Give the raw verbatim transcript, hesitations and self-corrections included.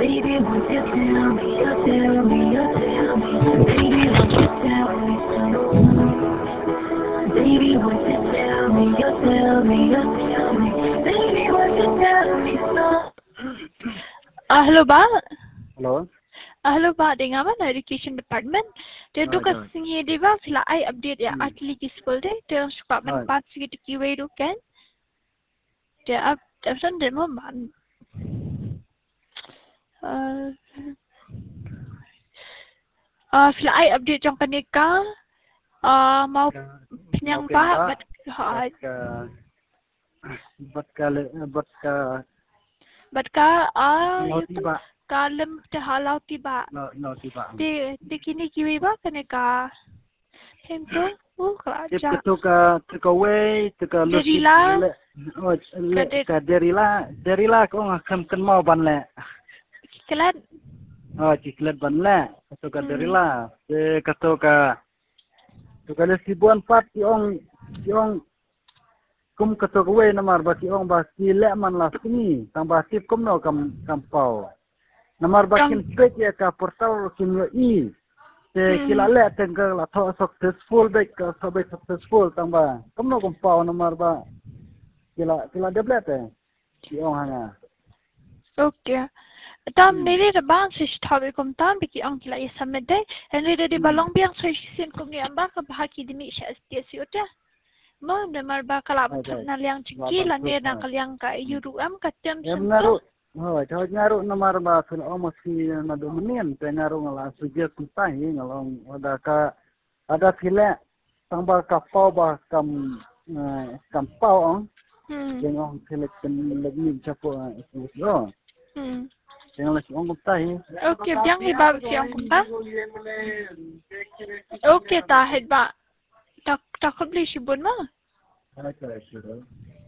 Baby, won't you tell me, you tell me, you tell me. Baby, won't you tell me so? Baby, won't you tell me, you tell me, you tell me. Baby, won't you tell me so? Ah, hello ba? Hello. Ah, hello ba? Dengan mana Education Department? Dia tu Right, right. kasih dia bang sila I update ya Hmm. atli di school deh. Dia suka Right. menpat segitu kiwai tu kan? Dia up, absen dia mau man. Ah, ah sila I update trong kanika. Ah, mau penyang Okay, pa Pak. bat ha Bat ka bat ka bat ka bat ka ah no itu tiba kalem te halau tiba. no no tiba. Di di kini kiwai ba kanika. Hem tu, oh Tip kerja. tu ka tu ka way tu ka lu Derila. oh le Ka- ka derila derila ko ngam kan mau ban le. Kelan. Oh ciklet ban le tu ka Hmm. derila te ka tu ka tu ka le sibuan pat ti ong ti ong kum ka tu ka way namar ba ti ong ba ki le man la sini tang ba tip kum no kam kam pau. Namar bakin spek ya ka portal kimyo i te Hmm. kilale tengka la tho successful baik ka so baik successful tamba kamno kom pau namar ba kila kila deblet eh si ong hanga Okay. Tam Hmm. nere da bang se stabe kom tam biki ang kila isa mede. Henry de Hmm. balong biang so sin kom ni amba ka bahaki dimi sha stia siota. Mo de mar ba kala Okay. betul na liang ciki Labang la fruit, ne na ha. kaliang ka yuru am ka tem Em sem ngaru to. oh tho ngaru namar ba sul o masi na do menien te ngaru ngala suje kuntai ngalong ada ka ada kila tamba ka pau ba kam eh, kam pau ong Hmm. jengong kila ken lagi chapo yo Hmm. jengong lagi ong kuntai Okay, biang ni ba si ang kom tam. Okay ta head ba. Tak tak beli sibun ma. Okay, sure.